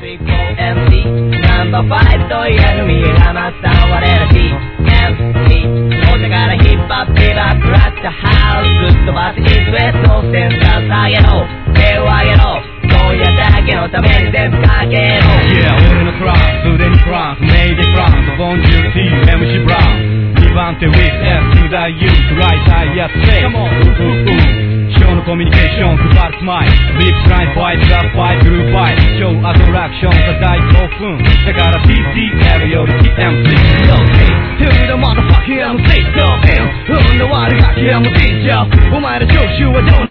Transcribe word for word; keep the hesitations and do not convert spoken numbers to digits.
スリー、フォー、エムシー ナンバーファイブと言える見えがまった我ら ティーエムシー お手からヒップホップビバクラッチャーハウスぶっ飛ばすイーストウェストのセンター下げろ手を上げろ今夜だけのために全部かけろ Yeah 俺のトランスすでにフランスメイデフランスボンジュール ティー エムシー ブラウンにばん手 with S トゥダ U トライタイやって Come on ううう人のコミュニケーション配るスマイルビッグラインファイトラップファイトグループファイト超アトラクションが大興奮だから ティーティーエル より ティーエムシー Yo, T, to the motherfucking エムシー Talking 運の悪ガキ エムシー じゃお前の聴衆はどう